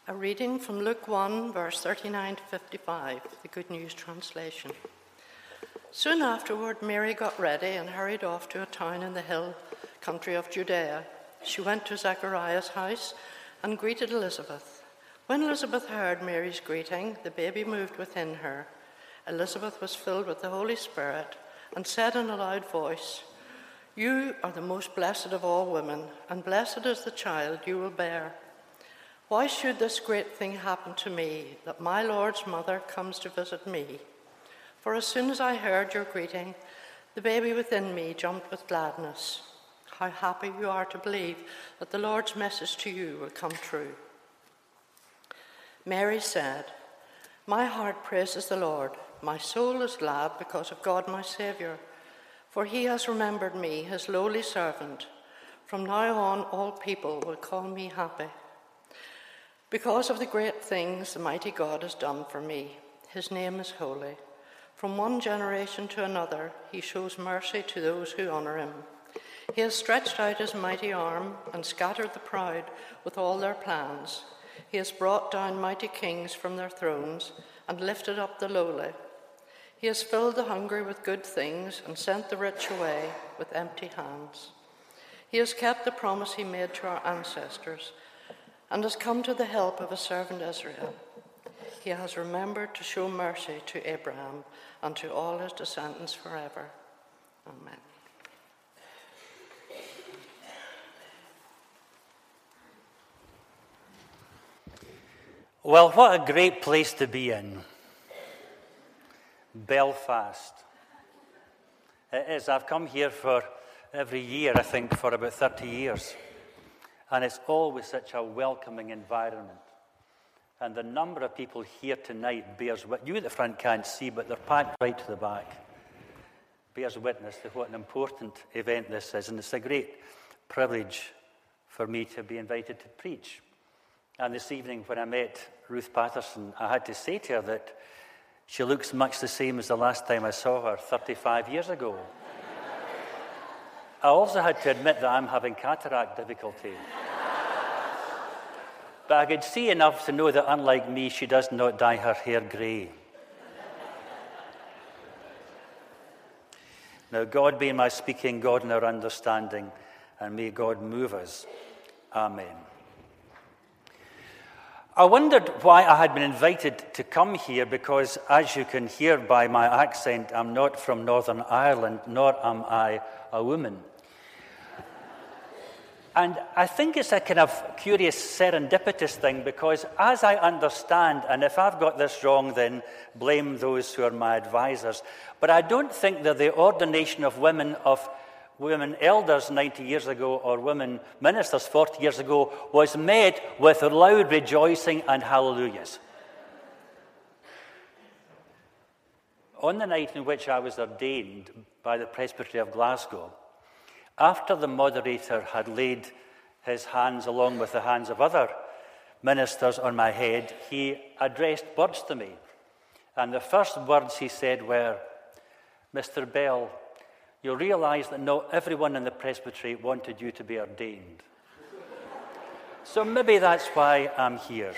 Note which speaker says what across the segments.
Speaker 1: A reading from Luke 1, verse 39 to 55, the Good News translation. Soon afterward, Mary got ready and hurried off to a town in the hill country of Judea. She went to Zechariah's house and greeted Elizabeth. When Elizabeth heard Mary's greeting, the baby moved within her. Elizabeth was filled with the Holy Spirit and said in a loud voice, "You are the most blessed of all women, and blessed is the child you will bear. Why should this great thing happen to me, that my Lord's mother comes to visit me? For as soon as I heard your greeting, the baby within me jumped with gladness. How happy you are to believe that the Lord's message to you will come true." Mary said, "My heart praises the Lord. My soul is glad because of God my Saviour, for he has remembered me, his lowly servant. From now on all people will call me happy. Because of the great things the mighty God has done for me, his name is holy. From one generation to another, he shows mercy to those who honour him. He has stretched out his mighty arm and scattered the proud with all their plans. He has brought down mighty kings from their thrones and lifted up the lowly. He has filled the hungry with good things and sent the rich away with empty hands. He has kept the promise he made to our ancestors and has come to the help of his servant Israel. He has remembered to show mercy to Abraham and to all his descendants forever. Amen."
Speaker 2: Well, what a great place to be in. Belfast. It is. I've come here for every year, I think, for about 30 years. And it's always such a welcoming environment. And the number of people here tonight bears witness. You at the front can't see, but they're packed right to the back. Bears witness to what an important event this is. And it's a great privilege for me to be invited to preach. And this evening when I met Ruth Patterson, I had to say to her that she looks much the same as the last time I saw her 35 years ago. I also had to admit that I'm having cataract difficulty. But I could see enough to know that, unlike me, she does not dye her hair grey. Now, God be in my speaking, God in our understanding, and may God move us. Amen. I wondered why I had been invited to come here because, as you can hear by my accent, I'm not from Northern Ireland, nor am I a woman. And I think it's a kind of curious serendipitous thing because, as I understand, and if I've got this wrong, then blame those who are my advisors, but I don't think that the ordination of women elders 90 years ago or women ministers 40 years ago was met with loud rejoicing and hallelujahs. On the night in which I was ordained by the Presbytery of Glasgow, after the moderator had laid his hands along with the hands of other ministers on my head, he addressed words to me. And the first words he said were, "Mr. Bell, you'll realise that not everyone in the presbytery wanted you to be ordained. So maybe that's why I'm here."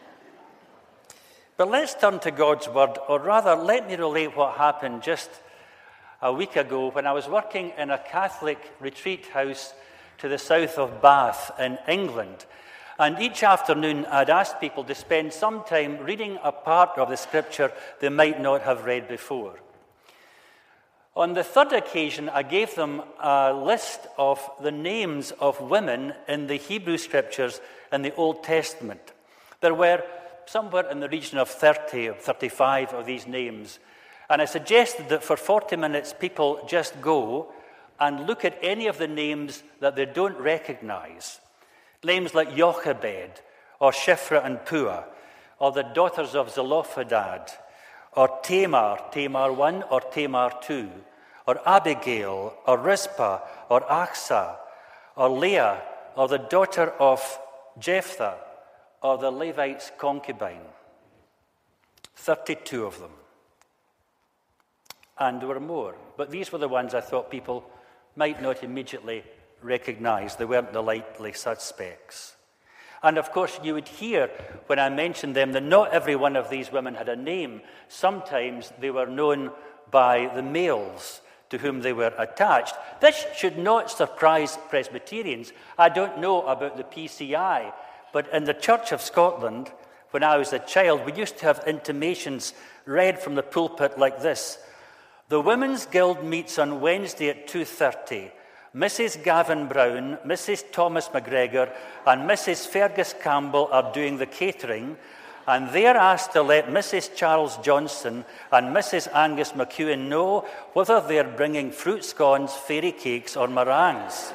Speaker 2: But let's turn to God's word, or rather, let me relate what happened just a week ago when I was working in a Catholic retreat house to the south of Bath in England. And each afternoon I'd ask people to spend some time reading a part of the scripture they might not have read before. On the third occasion, I gave them a list of the names of women in the Hebrew scriptures in the Old Testament. There were somewhere in the region of 30 or 35 of these names. And I suggested that for 40 minutes, people just go and look at any of the names that they don't recognize. Names like Jochebed, or Shiphrah and Puah, or the daughters of Zelophehad, or Tamar, Tamar 1 or Tamar 2, or Abigail, or Rizpah, or Achsah, or Leah, or the daughter of Jephthah, or the Levite's concubine. 32 of them. And there were more, but these were the ones I thought people might not immediately recognize. They weren't the likely suspects. And of course, you would hear when I mentioned them that not every one of these women had a name. Sometimes they were known by the males to whom they were attached. This should not surprise Presbyterians. I don't know about the PCI, but in the Church of Scotland, when I was a child, we used to have intimations read from the pulpit like this. The Women's Guild meets on Wednesday at 2:30. Mrs. Gavin Brown, Mrs. Thomas McGregor, and Mrs. Fergus Campbell are doing the catering, and they are asked to let Mrs. Charles Johnson and Mrs. Angus McEwen know whether they are bringing fruit scones, fairy cakes, or meringues.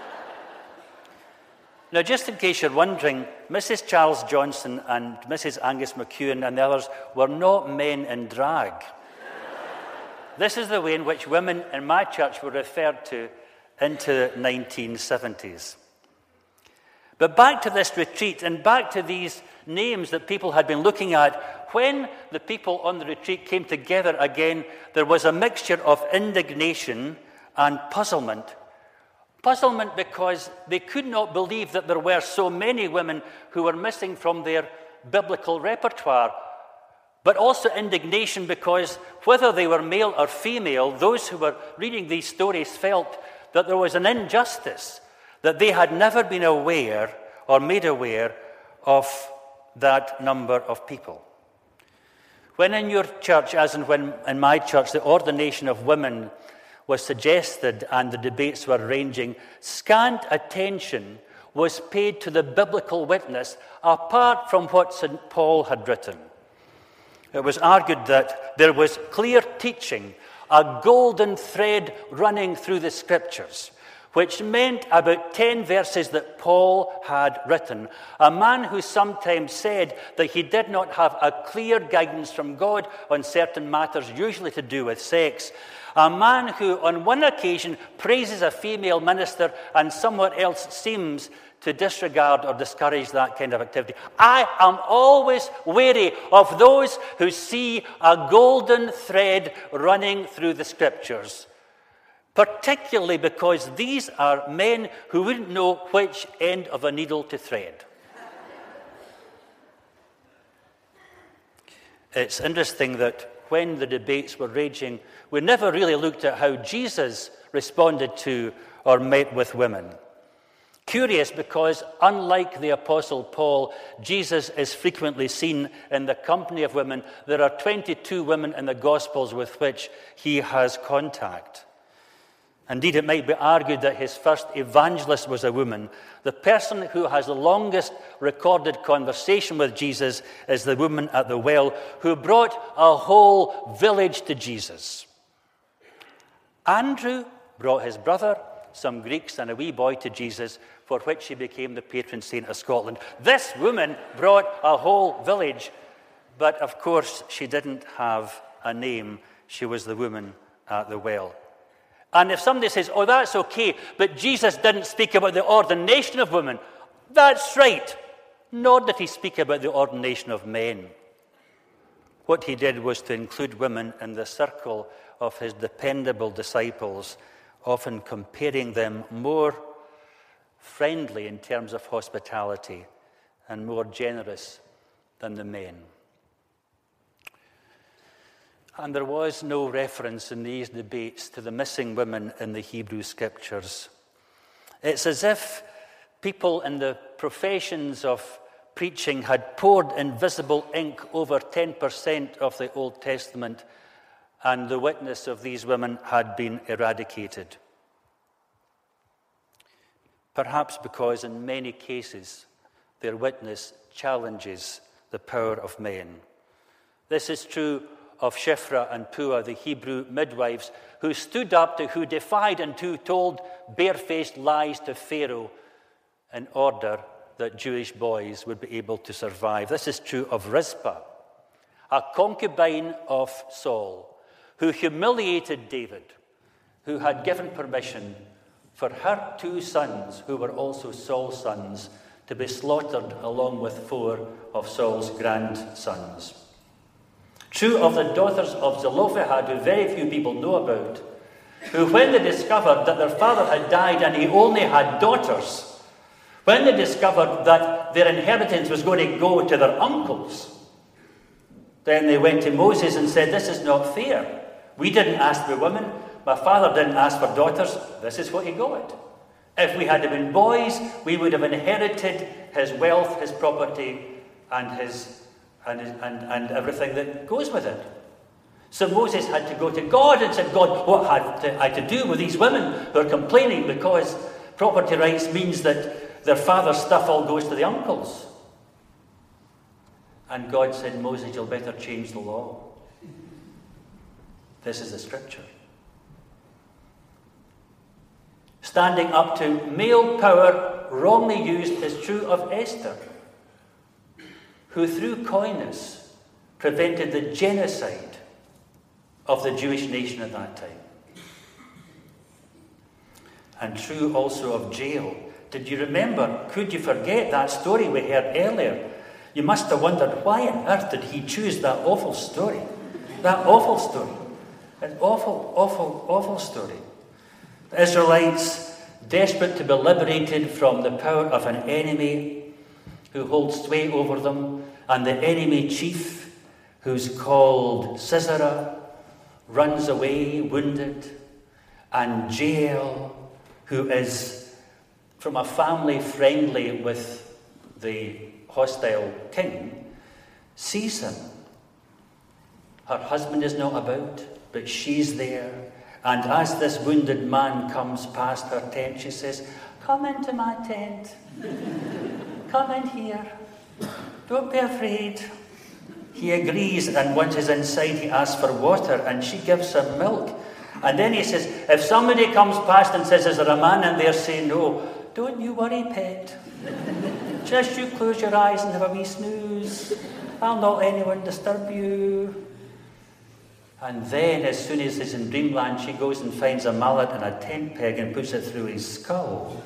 Speaker 2: Now, just in case you're wondering, Mrs. Charles Johnson and Mrs. Angus McEwen and the others were not men in drag. This is the way in which women in my church were referred to into the 1970s. But back to this retreat and back to these names that people had been looking at. When the people on the retreat came together again, there was a mixture of indignation and puzzlement. Puzzlement because they could not believe that there were so many women who were missing from their biblical repertoire. But also indignation because whether they were male or female, those who were reading these stories felt that there was an injustice, that they had never been aware or made aware of that number of people. When in your church, as in when in my church, the ordination of women was suggested and the debates were raging, scant attention was paid to the biblical witness apart from what St. Paul had written. It was argued that there was clear teaching, a golden thread running through the Scriptures, which meant about 10 verses that Paul had written. A man who sometimes said that he did not have a clear guidance from God on certain matters, usually to do with sex. A man who on one occasion praises a female minister and somewhere else seems to disregard or discourage that kind of activity. I am always wary of those who see a golden thread running through the Scriptures, particularly because these are men who wouldn't know which end of a needle to thread. It's interesting that when the debates were raging, we never really looked at how Jesus responded to or met with women. Curious because, unlike the Apostle Paul, Jesus is frequently seen in the company of women. There are 22 women in the Gospels with which he has contact. Indeed, it might be argued that his first evangelist was a woman. The person who has the longest recorded conversation with Jesus is the woman at the well who brought a whole village to Jesus. Andrew brought his brother, some Greeks, and a wee boy to Jesus, for which he became the patron saint of Scotland. This woman brought a whole village, but of course she didn't have a name. She was the woman at the well. And if somebody says, oh, that's okay, but Jesus didn't speak about the ordination of women, that's right. Nor did he speak about the ordination of men. What he did was to include women in the circle of his dependable disciples, often comparing them more friendly in terms of hospitality and more generous than the men. And there was no reference in these debates to the missing women in the Hebrew Scriptures. It's as if people in the professions of preaching had poured invisible ink over 10% of the Old Testament, and the witness of these women had been eradicated. Perhaps because in many cases their witness challenges the power of men. This is true of Shiphrah and Puah, the Hebrew midwives, who stood up to, who defied and who told barefaced lies to Pharaoh in order that Jewish boys would be able to survive. This is true of Rizpah, a concubine of Saul, who humiliated David, who had given permission for her 2 sons, who were also Saul's sons, to be slaughtered along with 4 of Saul's grandsons. True of the daughters of Zelophehad, who very few people know about, who when they discovered that their father had died and he only had daughters, when they discovered that that their inheritance was going to go to their uncles, then they went to Moses and said, this is not fair. We didn't ask for women. My father didn't ask for daughters. This is what he got. If we had been boys, we would have inherited his wealth, his property, and everything that goes with it. So Moses had to go to God and said, God, what had I to do with these women who are complaining because property rights means that their father's stuff all goes to the uncles? And God said, Moses, you'll better change the law. This is the scripture. Standing up to male power wrongly used is true of Esther, who through coyness prevented the genocide of the Jewish nation at that time. And true also of Jael. Did you remember, could you forget that story we heard earlier? You must have wondered, why on earth did he choose that awful story? That awful story. An awful, awful, awful story. The Israelites, desperate to be liberated from the power of an enemy who holds sway over them, and the enemy chief, who's called Sisera, runs away wounded, and Jael, who is from a family friendly with the hostile king, sees him. Her husband is not about, but she's there. And as this wounded man comes past her tent, she says, come into my tent. Come in here. Don't be afraid. He agrees, and once he's inside, he asks for water, and she gives him milk. And then he says, if somebody comes past and says, is there a man in there? Say no. Don't you worry, pet. Just you close your eyes and have a wee snooze. I'll not let anyone disturb you. And then, as soon as he's in dreamland, she goes and finds a mallet and a tent peg and puts it through his skull.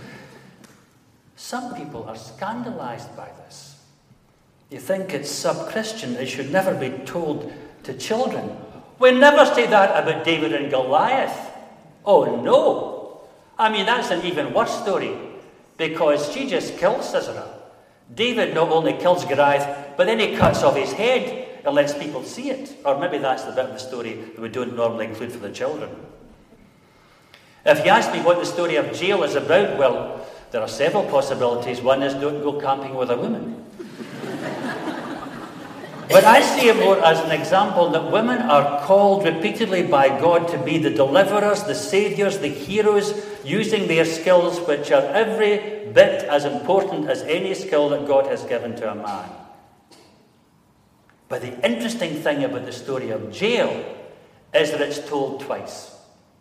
Speaker 2: Some people are scandalized by this. You think it's sub-Christian. It should never be told to children. We never say that about David and Goliath. Oh, no. I mean, that's an even worse story, because she just killed Sisera. David not only kills Goliath, but then he cuts off his head and lets people see it. Or maybe that's the bit of the story that we don't normally include for the children. If you ask me what the story of Jael is about, well, there are several possibilities. One is don't go camping with a woman. But I see it more as an example that women are called repeatedly by God to be the deliverers, the saviours, the heroes, using their skills, which are every bit as important as any skill that God has given to a man. But the interesting thing about the story of Jael is that it's told twice.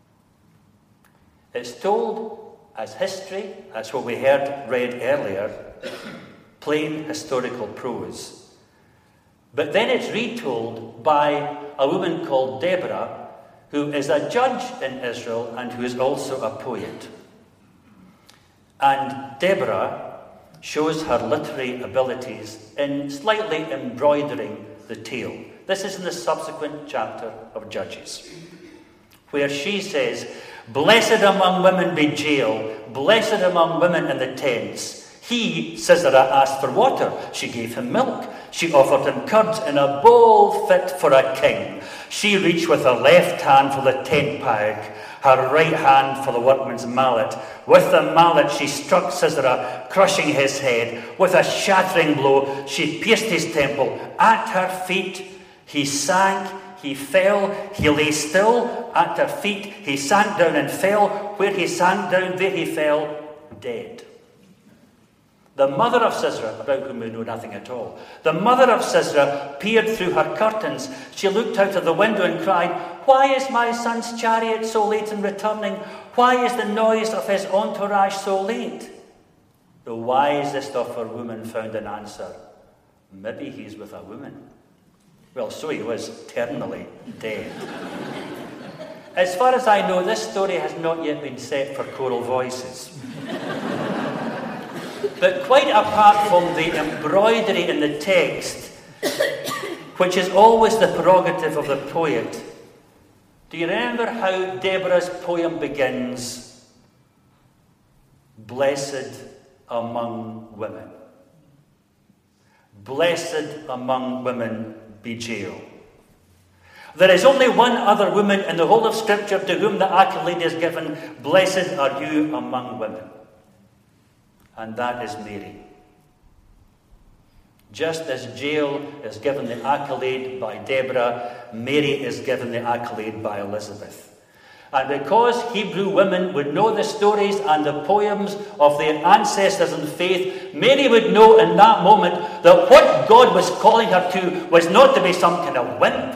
Speaker 2: It's told as history, that's what we read earlier, plain historical prose. But then it's retold by a woman called Deborah, who is a judge in Israel and who is also a poet. And Deborah shows her literary abilities in slightly embroidering the tale. This is in the subsequent chapter of Judges, where she says, blessed among women be Jael, blessed among women in the tents. He, Sisera, asked for water. She gave him milk. She offered him curds in a bowl fit for a king. She reached with her left hand for the tent peg, her right hand for the workman's mallet. With the mallet she struck Sisera, crushing his head. With a shattering blow she pierced his temple. At her feet he sank, he fell, he lay still. At her feet he sank down and fell. Where he sank down, there he fell, dead. The mother of Sisera, about whom we know nothing at all, the mother of Sisera peered through her curtains. She looked out of the window and cried, why is my son's chariot so late in returning? Why is the noise of his entourage so late? The wisest of her women found an answer. Maybe he's with a woman. Well, so he was terminally dead. As far as I know, this story has not yet been set for choral voices. But quite apart from the embroidery in the text, which is always the prerogative of the poet, do you remember how Deborah's poem begins? Blessed among women. Blessed among women be Jael. There is only one other woman in the whole of Scripture to whom the accolade is given, blessed are you among women. And that is Mary. Just as Jael is given the accolade by Deborah, Mary is given the accolade by Elizabeth. And because Hebrew women would know the stories and the poems of their ancestors in faith, Mary would know in that moment that what God was calling her to was not to be some kind of wimp.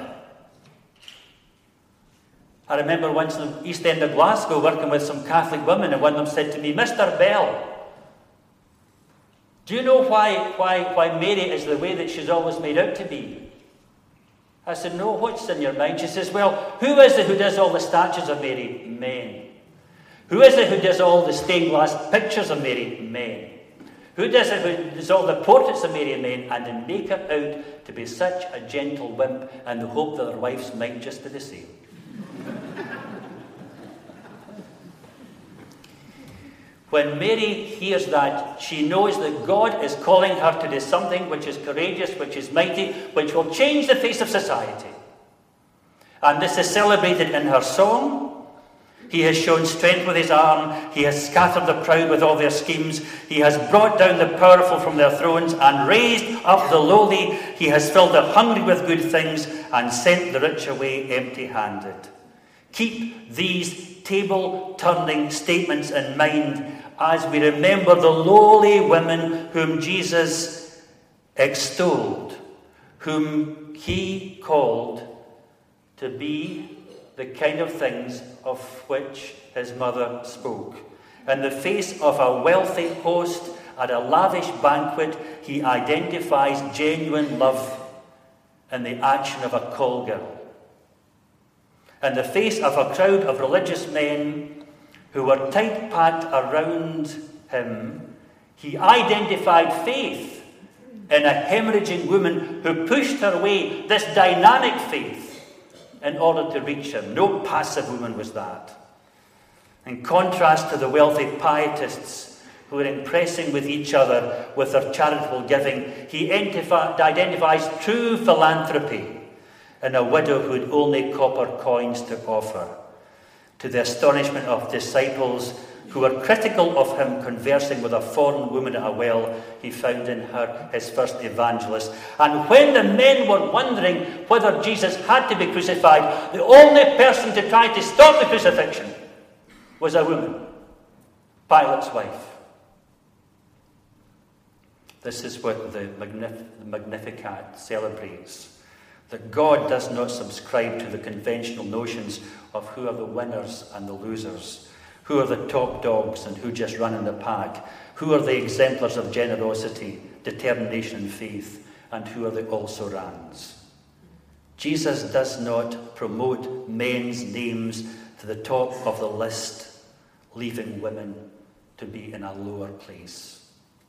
Speaker 2: I remember once in the East End of Glasgow working with some Catholic women, and one of them said to me, Mr. Bell, do you know why Mary is the way that she's always made out to be? I said, no, what's in your mind? She says, well, who is it who does all the statues of Mary? Men. Who is it who does all the stained glass pictures of Mary? Men. Who does it who does all the portraits of Mary? Men. And they make her out to be such a gentle wimp and the hope that their wives might just be the same. When Mary hears that, she knows that God is calling her to do something which is courageous, which is mighty, which will change the face of society. And this is celebrated in her song. He has shown strength with his arm. He has scattered the proud with all their schemes. He has brought down the powerful from their thrones and raised up the lowly. He has filled the hungry with good things and sent the rich away empty-handed. Keep these table-turning statements in mind as we remember the lowly women whom Jesus extolled, whom he called to be the kind of things of which his mother spoke. In the face of a wealthy host at a lavish banquet, he identifies genuine love in the action of a call girl. In the face of a crowd of religious men who were tight-packed around him, he identified faith in a hemorrhaging woman who pushed her way, this dynamic faith, in order to reach him. No passive woman was that. In contrast to the wealthy pietists who were impressing with each other with their charitable giving, he identifies true philanthropy in a widow who had only copper coins to offer. To the astonishment of disciples who were critical of him conversing with a foreign woman at a well, he found in her his first evangelist. And when the men were wondering whether Jesus had to be crucified, the only person to try to stop the crucifixion was a woman, Pilate's wife. This is what the Magnificat celebrates. That God does not subscribe to the conventional notions of who are the winners and the losers, who are the top dogs and who just run in the pack, who are the exemplars of generosity, determination and faith, and who are the also-rans. Jesus does not promote men's names to the top of the list, leaving women to be in a lower place.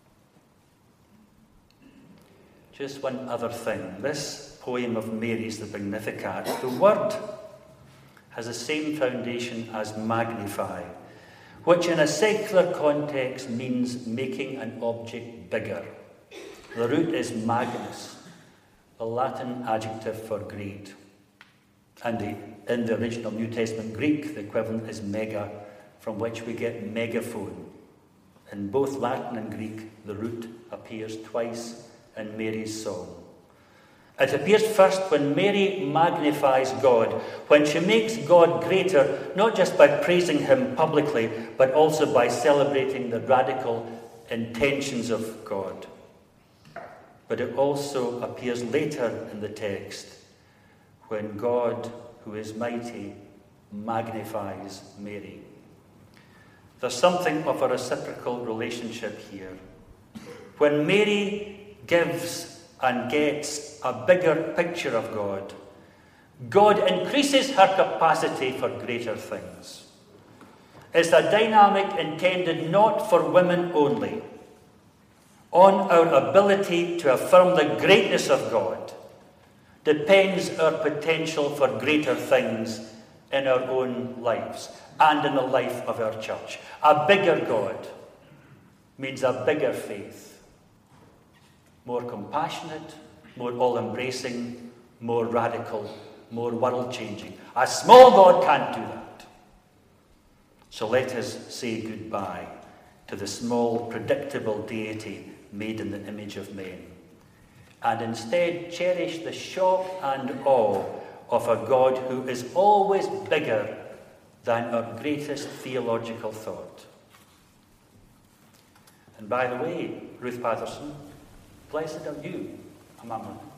Speaker 2: Just one other thing. This poem of Mary's, the Magnificat, the word has the same foundation as magnify, which in a secular context means making an object bigger. The root is magnus, the Latin adjective for great. And in the original New Testament Greek, the equivalent is mega, from which we get megaphone. In both Latin and Greek, the root appears twice in Mary's song. It appears first when Mary magnifies God, when she makes God greater, not just by praising him publicly, but also by celebrating the radical intentions of God. But it also appears later in the text, when God, who is mighty, magnifies Mary. There's something of a reciprocal relationship here. When Mary gives and gets a bigger picture of God, God increases her capacity for greater things. It's a dynamic intended not for women only. On our ability to affirm the greatness of God depends our potential for greater things in our own lives and in the life of our church. A bigger God means a bigger faith. more compassionate, more all-embracing, more radical, more world-changing. A small God can't do that. So let us say goodbye to the small, predictable deity made in the image of men, and instead cherish the shock and awe of a God who is always bigger than our greatest theological thought. And by the way, Ruth Patterson, blessed are you among women.